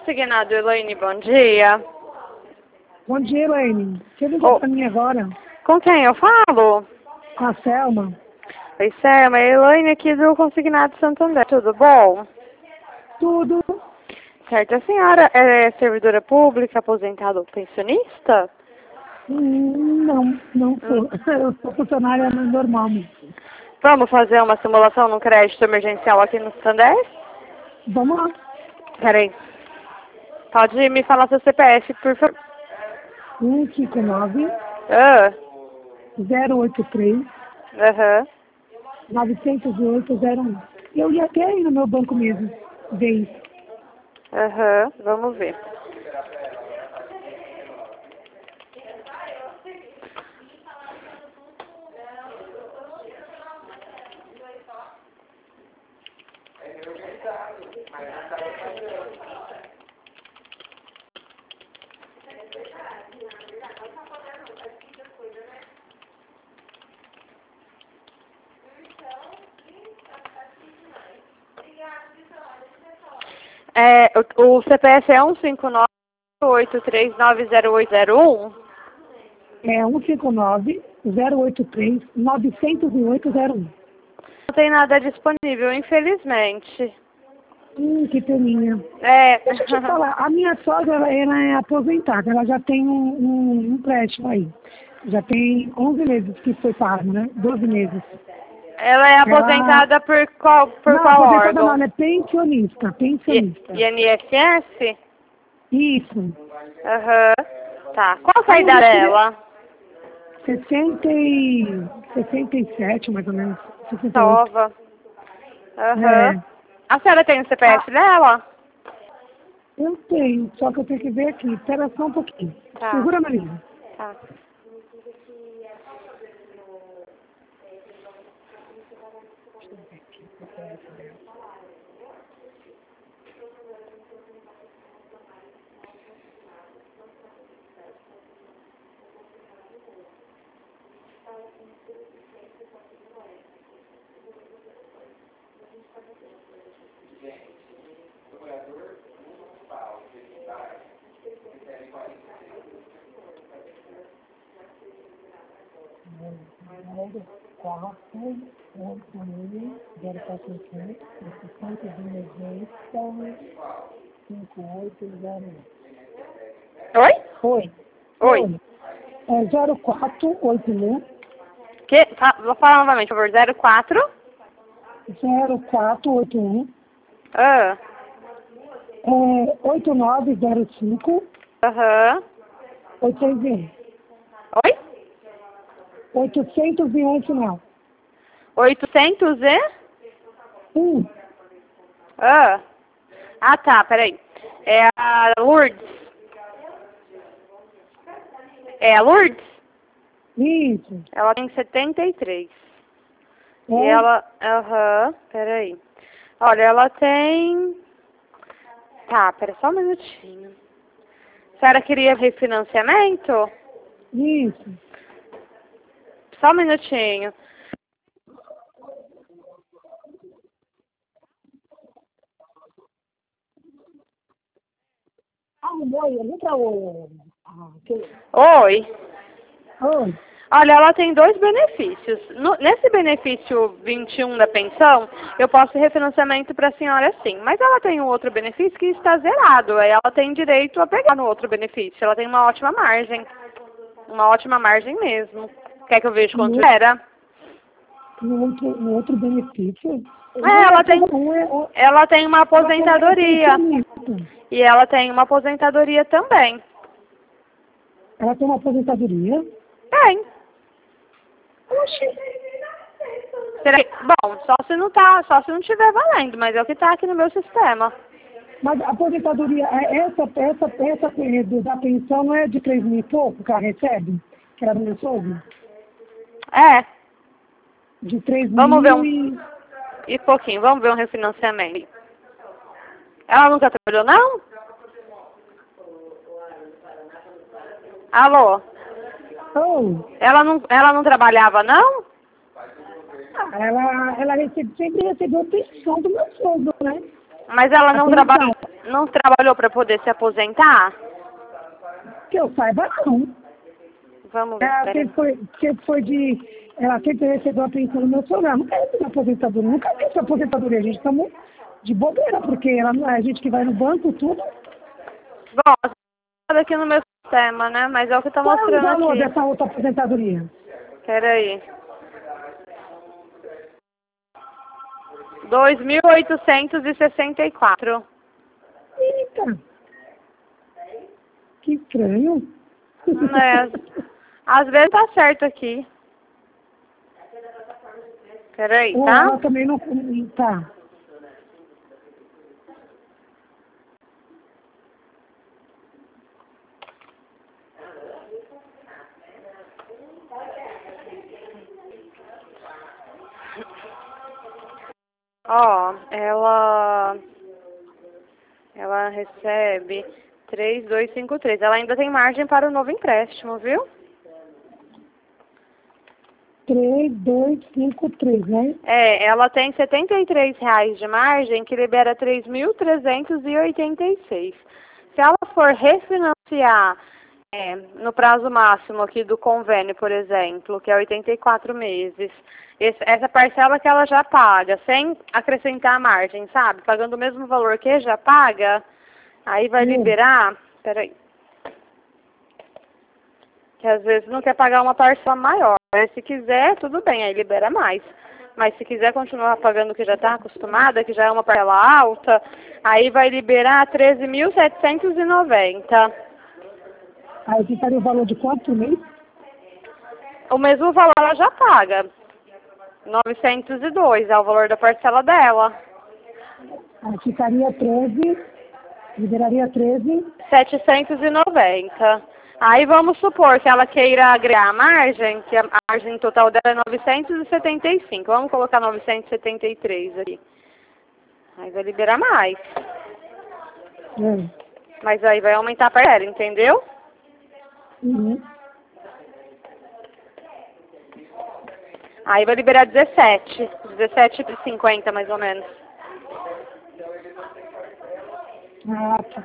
consignado, Elaine, bom dia. Bom dia, Elaine. Você ligou pra mim agora? Com quem eu falo? Com a Selma? Oi, Selma, Elaine aqui do Consignado Santander, tudo bom? Tudo. Certo, a senhora é servidora pública, aposentada ou pensionista? Não sou. Eu sou funcionária normal mesmo. Vamos fazer uma simulação no crédito emergencial aqui no Santander? Vamos lá. Peraí. Pode me falar seu CPF, por favor? 159 Ah, 083 aham. 908 01. Eu ia até aí no meu banco mesmo. Ver isso. Aham, vamos ver. O CPF é 159-839-0801? É 159 083 908 01. Não tem nada disponível, infelizmente. Que peninha. É. Deixa eu te falar, a minha sogra, ela é aposentada, ela já tem um empréstimo aí. Já tem 11 meses que foi pago, né? 12 meses. Ela é aposentada por qual aposentada órgão? não, ela é pensionista. INSS? Isso. Aham. Tá. Qual que é a idade dela? 67, mais ou menos. 68. Nova. Aham. É, A senhora tem o CPF dela? eu tenho, só que eu tenho que ver aqui. Espera só um pouquinho. Tá. Segura, Maria. Tá. Oi? Oi. Oi. É 0481 Vou falar novamente, por favor. 04? 0481 Ah. 8905 Aham. 801. Oi? 801 final. 800 e? 1. Ah. Ah, tá, peraí. É a Lourdes. É a Lourdes? Isso. Ela tem 73. É. E ela... Aham, peraí. Olha, ela tem... Tá, pera só um minutinho. A senhora queria refinanciamento? Isso. Só um minutinho. Arrumou aí, não pra o... Oi. Oi. Olha, ela tem dois benefícios. Nesse benefício 21 da pensão, eu posso refinanciamento para a senhora sim. Mas ela tem um outro benefício que está zerado. Aí ela tem direito a pegar no outro benefício. Ela tem uma ótima margem. Uma ótima margem mesmo. Quer que eu veja quanto era? No outro benefício? Ela tem uma aposentadoria. E ela tem uma aposentadoria também. Ela tem uma aposentadoria? Tem. Oxi. Bom, só se não estiver valendo, mas é o que está aqui no meu sistema. Mas a aposentadoria, essa da pensão não é de 3 mil e pouco que ela recebe? Que ela não soube? É. De 3 Vamos ver mil e pouquinho, vamos ver um refinanciamento. Ela nunca trabalhou, não? Alô? Oh. Ela não trabalhava, não? Ela sempre recebeu pensão do meu sogro, né? Mas ela não trabalha. não trabalhou para poder se aposentar? Que eu saiba, não. Vamos ver. Ela sempre foi de... Ela sempre recebeu a pensão no meu programa. Nunca recebeu aposentadoria. Nunca teve aposentadoria. A gente estamos de bobeira, porque ela não é a gente que vai no banco, tudo. Bom, tá aqui no meu sistema, né? Mas é o que tá Qual é o mostrando valor aqui. dessa outra aposentadoria? Peraí. 2.864. Eita! Que estranho. É, às vezes tá certo aqui. Peraí, Ou tá? ela também não... Tá. Ó, ela recebe 3.253. Ela ainda tem margem para o novo empréstimo, viu? 3.253, né? É, ela tem R$ 73 de margem, que libera 3.386. Se ela for refinanciar no prazo máximo aqui do convênio, por exemplo, que é 84 meses, essa parcela que ela já paga, sem acrescentar a margem, sabe? Pagando o mesmo valor que já paga, aí vai liberar, peraí, que às vezes não quer pagar uma parcela maior. Se quiser, tudo bem, aí libera mais. Mas se quiser continuar pagando o que já está acostumada, que já é uma parcela alta, aí vai liberar 13.790. Aí ficaria o valor de quanto por mês? O mesmo valor ela já paga. 902 é o valor da parcela dela. Aí ficaria 13, liberaria 13. 790. Aí vamos supor que ela queira agregar a margem, que a margem total dela é 975. Vamos colocar 973 aqui. Aí vai liberar mais. Mas aí vai aumentar a parcela, entendeu? Uhum. Aí vai liberar 17,50 mais ou menos. Ah, tá.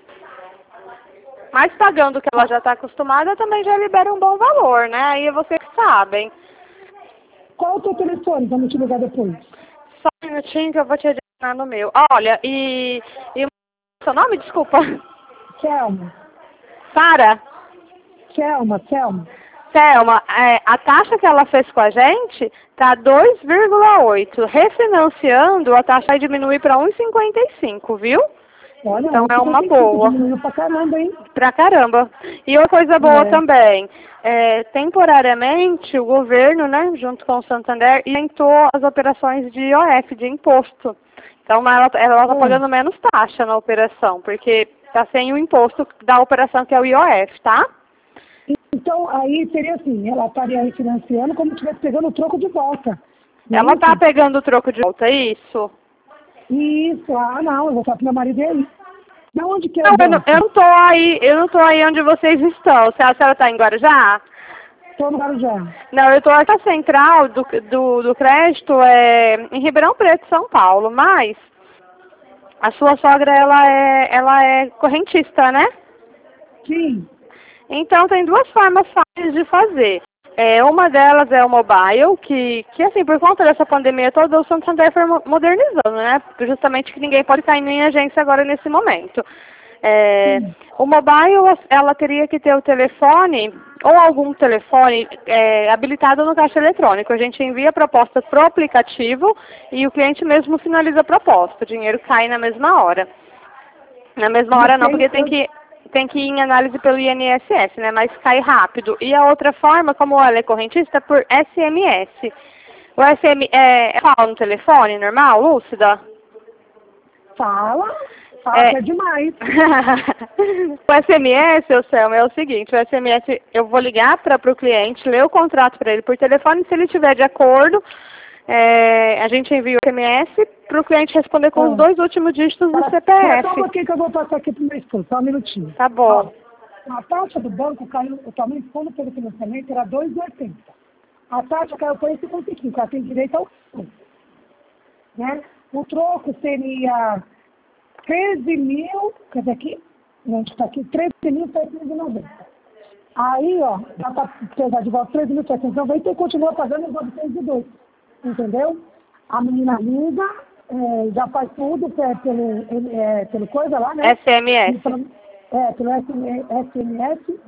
Mas pagando o que ela já está acostumada, também já libera um bom valor, né? Aí é você que sabe. Qual o teu telefone? Vamos te ligar depois. Só um minutinho que eu vou te adicionar no meu. Olha, e seu nome, desculpa? Selma. Sara? Selma. Selma, a taxa que ela fez com a gente tá 2,8. Refinanciando, a taxa vai diminuir para 1,55, viu? Olha, Então é uma boa. Diminuiu pra caramba, hein? Pra caramba. E outra coisa boa também, temporariamente o governo, né, junto com o Santander, isentou as operações de IOF, de imposto. Então ela tá pagando menos taxa na operação, porque tá sem o imposto da operação que é o IOF, tá? Então, aí seria assim, ela estaria refinanciando como se estivesse pegando o troco de volta. Ela tá pegando o troco de volta, é isso? Isso, não, eu vou falar pro meu marido aí. De onde que é? Não, eu não tô aí onde vocês estão. A senhora tá em Guarujá? Estou no Guarujá. Não, eu tô aqui na central do crédito, em Ribeirão Preto, São Paulo, mas a sua sogra, ela é correntista, né? Sim. Então, tem duas formas fáceis de fazer. Uma delas é o mobile, que assim, por conta dessa pandemia toda, o Santander foi modernizando, né? Justamente que ninguém pode cair em agência agora nesse momento. O mobile, ela teria que ter o telefone, ou algum telefone habilitado no caixa eletrônico. A gente envia a proposta pro aplicativo e o cliente mesmo finaliza a proposta. O dinheiro cai na mesma hora. Na mesma hora não, porque tem que ir em análise pelo INSS, né? Mas cai rápido. E a outra forma, como ela é correntista, é por SMS. O SMS fala no telefone, normal, Lúcida? Fala que é demais. O SMS, Selma, é o seguinte, o SMS, eu vou ligar para o cliente, ler o contrato para ele por telefone, se ele estiver de acordo, a gente envia o SMS para o cliente responder com os 2 últimos dígitos do CPF. Só um pouquinho que eu vou passar aqui para o meu esposo, só um minutinho. Tá bom. A taxa do banco caiu, atualmente, quando pelo financiamento, era 2,80. A taxa caiu para 1,55, ela tem direito ao troco. Né? O troco seria 13 mil, cadê aqui? Onde está aqui? 13.790. Aí, ó, dá para pegar de volta 13.790 e continua pagando os 902. Entendeu? A menina liga, já faz tudo pelo coisa lá, né? SMS. Pelo SMS.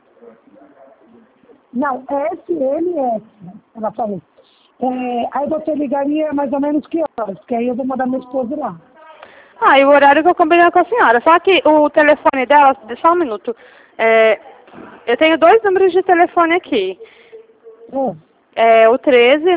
Não, SMS, ela falou. Aí você ligaria mais ou menos que horas? Porque aí eu vou mandar meu esposo lá. Ah, e o horário que eu combinei com a senhora. Só que o telefone dela, só um minuto. Eu tenho 2 números de telefone aqui. O 13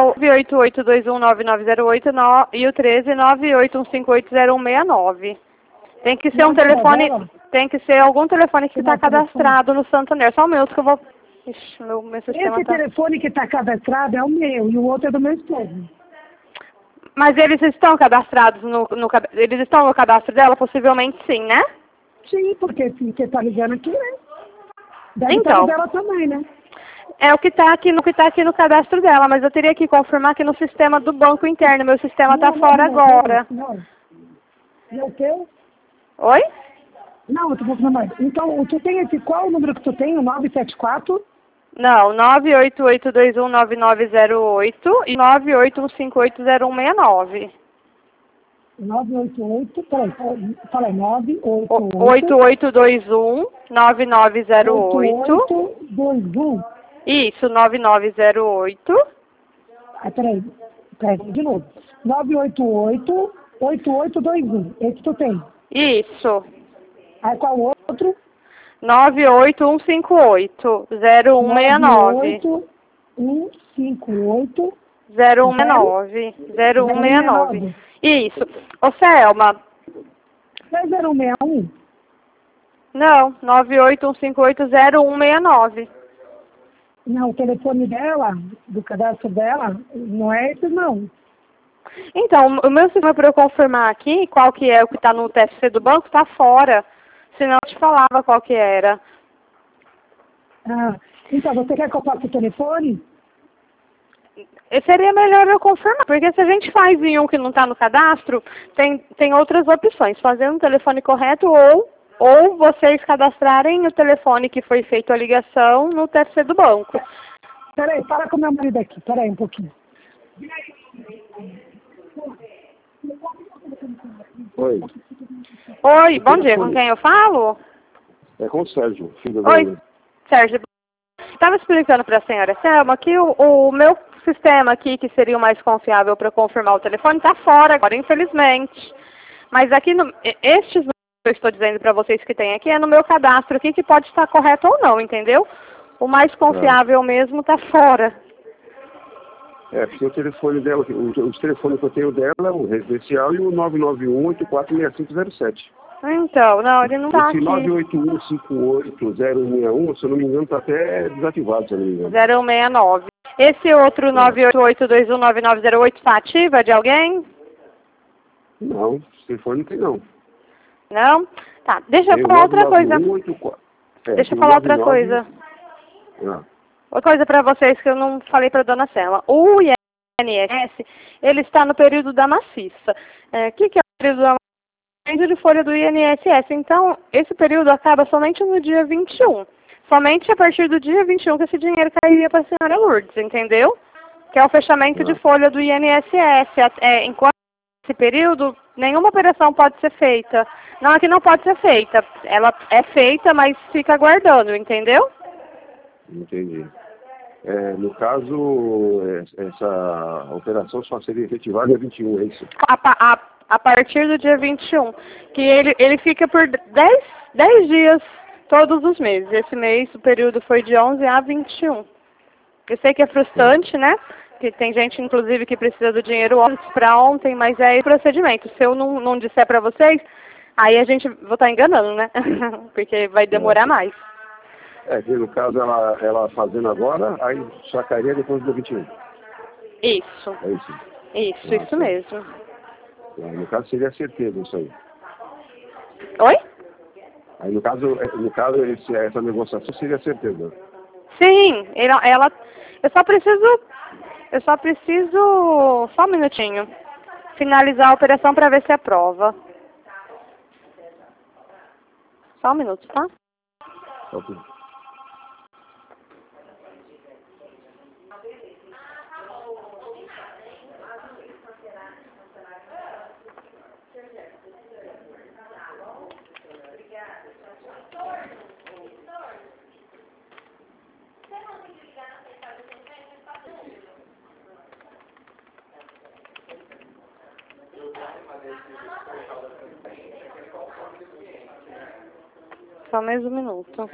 988219908 e o 13 981580169. Tem que ser um telefone, tem que ser algum telefone que está cadastrado no Santander. Só um minuto que eu vou... Ixi, meu sistema Esse telefone que está cadastrado é o meu e o outro é do meu esposo. Mas eles estão cadastrados eles estão no cadastro dela? Possivelmente sim, né? Sim, porque você está ligando aqui, né? Deve então, estar dela também, né? É o que está aqui no cadastro dela, mas eu teria que confirmar que no sistema do banco interno. Meu sistema está fora agora. Não. E o teu? Oi? Não, eu tô confirmando. Então, tu tem qual o número que tu tem? O 974? Não, 988219908 e 981580169. 988, peraí, fala aí, 8821-9908. 8821. Isso, 9908. Peraí, de novo. 988-8821. Esse tu tem. Isso. Aí qual o outro? 98158-0169. 98158-0169. Isso. Ô, Selma. Não é 0161? Não, 98158-0169. Não, o telefone dela, do cadastro dela, não é esse não. Então, o meu sistema para eu confirmar aqui qual que é o que está no TSC do banco está fora. Senão eu te falava qual que era. Então, você quer que eu passe o telefone? Seria melhor eu confirmar, porque se a gente faz em um que não está no cadastro, tem outras opções. Fazer um telefone correto ou vocês cadastrarem o telefone que foi feito a ligação no TSC do banco. Peraí, para com meu marido aqui. Peraí um pouquinho. Oi. Oi, bom dia. Com quem eu falo? É com o Sérgio, filho do... Oi, Sérgio. Estava explicando para a senhora Selma que o meu sistema aqui, que seria o mais confiável para confirmar o telefone, está fora agora, infelizmente. Mas aqui, estes que eu estou dizendo para vocês que tem aqui, é no meu cadastro aqui, que pode estar correto ou não, entendeu? O mais confiável mesmo está fora. Porque o telefone dela, os telefones que eu tenho dela é o residencial e o 991-846507. Então, não, ele não está aqui. Esse 981-58-061, se eu não me engano, está até desativado, se eu não me engano. 0169. Esse outro 988219908 está ativo? É de alguém? Não, esse telefone não tem não. Não? Tá, deixa eu falar outra coisa. Deixa eu falar outra coisa. Outra coisa para vocês que eu não falei para a dona Selma. O INSS, ele está no período da maciça. O que é o período da maciça? De folha do INSS. Então, esse período acaba somente no dia 21. Somente a partir do dia 21 que esse dinheiro cairia para a senhora Lourdes, entendeu? Que é o fechamento de folha do INSS. Enquanto esse período, nenhuma operação pode ser feita. Não é que não pode ser feita. Ela é feita, mas fica aguardando, entendeu? Entendi. No caso, essa operação só seria efetivada dia 21, é isso? A partir do dia 21. Que ele fica por 10 dias todos os meses. Esse mês, o período foi de 11 a 21. Eu sei que é frustrante, né? Que tem gente, inclusive, que precisa do dinheiro para ontem, mas é o procedimento. Se eu não disser para vocês, aí a gente vou estar enganando, né? Porque vai demorar mais. Que no caso ela fazendo agora, aí sacaria depois do dia 21. Isso. É isso? Isso mesmo. No caso seria certeza isso aí. Oi? Aí no caso essa negociação seria certeza. Sim, eu só preciso só um minutinho finalizar a operação para ver se aprova. Só um minuto, tá? Ok. Só mais um minuto.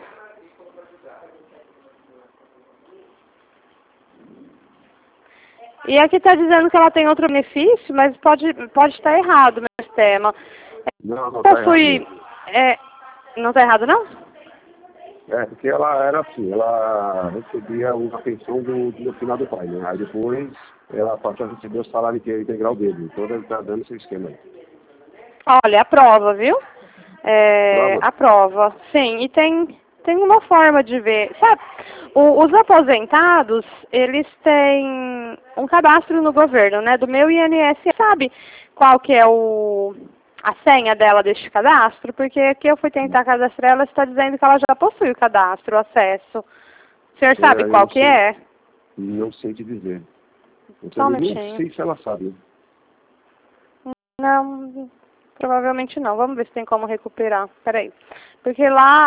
E aqui está dizendo que ela tem outro benefício, mas pode estar errado no sistema. Não tá errado. Não está errado, não? Porque ela era assim, ela recebia uma pensão do final do pai, né? Aí depois ela passou a receber o salário integral dele. Então ele está dando esse esquema aí. Olha, a prova, viu? Prova? A prova, sim. E tem uma forma de ver. Sabe, os aposentados, eles têm um cadastro no governo, né? Do meu INSS. Sabe qual que é a senha dela deste cadastro? Porque aqui eu fui tentar cadastrar, ela está dizendo que ela já possui o cadastro, o acesso. O senhor sabe qual que é? Não sei te dizer. Só um Nem minutinho. sei se ela sabe. Não, provavelmente não. Vamos ver se tem como recuperar. Peraí. Porque lá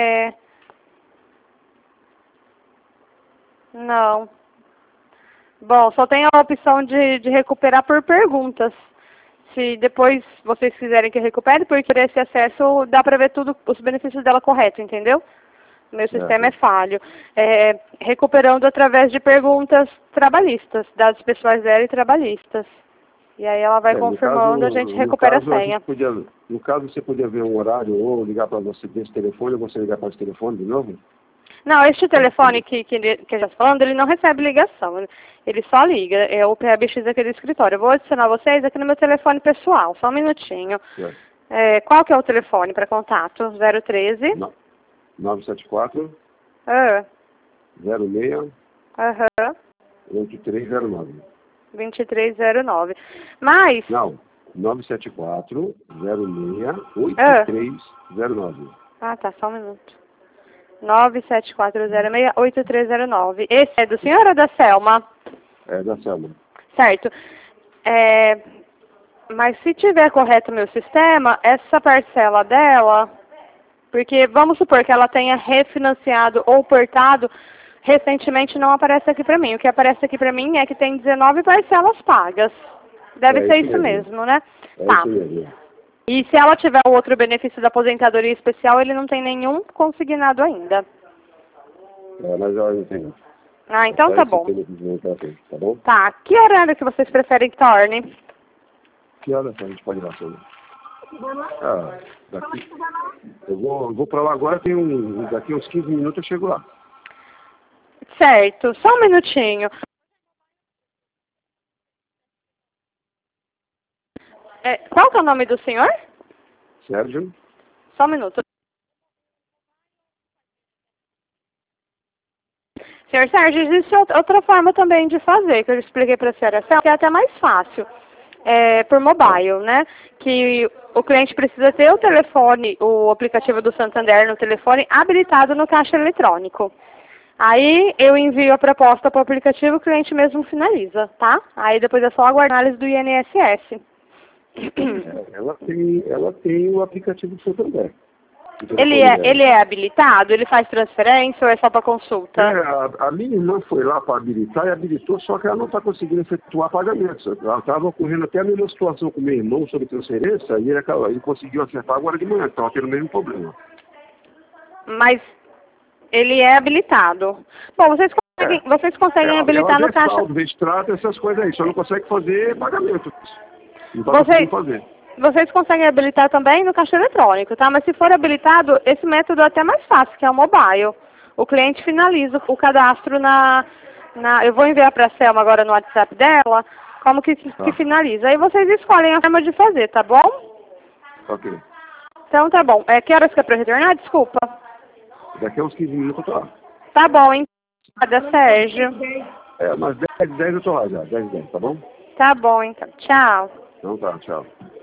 Não. Bom, só tem a opção de recuperar por perguntas. Se depois vocês quiserem que eu recupere, porque esse acesso dá para ver tudo, os benefícios dela correto, entendeu? Meu sistema é falho. Recuperando através de perguntas trabalhistas, dados pessoais dela e trabalhistas. E aí ela vai confirmando, a gente recupera a senha. No caso, você podia ver um horário ou ligar para você desse telefone, ou você ligar para esse telefone de novo? Não, este telefone que a gente está falando, ele não recebe ligação. Ele só liga. É o PABX aqui do escritório. Eu vou adicionar vocês aqui no meu telefone pessoal. Só um minutinho. Qual que é o telefone para contato? 013? 974 06 8309. 2309. Mas... Não, 974 06 8309. Ah, tá, só um minuto. 97406-8309. Esse é do senhor ou da Selma? É da Selma. Certo. Mas se tiver correto o meu sistema, essa parcela dela, porque vamos supor que ela tenha refinanciado ou portado, recentemente não aparece aqui para mim. O que aparece aqui para mim é que tem 19 parcelas pagas. Deve ser isso mesmo, né? Tá. Isso mesmo. E se ela tiver o outro benefício da aposentadoria especial, ele não tem nenhum consignado ainda. Mas ela não tem. Ah, então tá bom. Tá bom? Tá. Que horário que vocês preferem que torne? Que horas a gente pode ir lá, Sônia? Daqui... Eu vou pra lá agora, daqui uns 15 minutos eu chego lá. Certo. Só um minutinho. Qual que é o nome do senhor? Sérgio. Só um minuto. Senhor Sérgio, existe outra forma também de fazer, que eu expliquei para a senhora, que é até mais fácil, por mobile, né? Que o cliente precisa ter o telefone, o aplicativo do Santander no telefone habilitado no caixa eletrônico. Aí eu envio a proposta para o aplicativo, o cliente mesmo finaliza, tá? Aí depois é só aguardar a análise do INSS. Ela tem o aplicativo do Santander. Ele é habilitado? Ele faz transferência ou é só para consulta? A minha irmã foi lá para habilitar e habilitou, só que ela não está conseguindo efetuar pagamentos. Ela estava ocorrendo até a mesma situação com meu irmão sobre transferência e ele conseguiu acertar agora de manhã, estava tendo o mesmo problema. Mas ele é habilitado. Bom, vocês conseguem habilitar no caixa... Saldo, extrato, essas coisas aí, só não consegue fazer pagamento. Não está conseguindo fazer. Vocês conseguem habilitar também no caixa eletrônico, tá? Mas se for habilitado, esse método é até mais fácil, que é o mobile. O cliente finaliza o cadastro eu vou enviar para a Selma agora no WhatsApp dela, como que finaliza. Aí vocês escolhem a forma de fazer, tá bom? Ok. Então tá bom. Que horas que é para retornar? Desculpa. Daqui a uns 15 minutos eu tô lá. Tá bom, hein? Sérgio. Mas 10 eu tô lá já, 10, tá bom? Tá bom, então. Tchau. Então tá, tchau.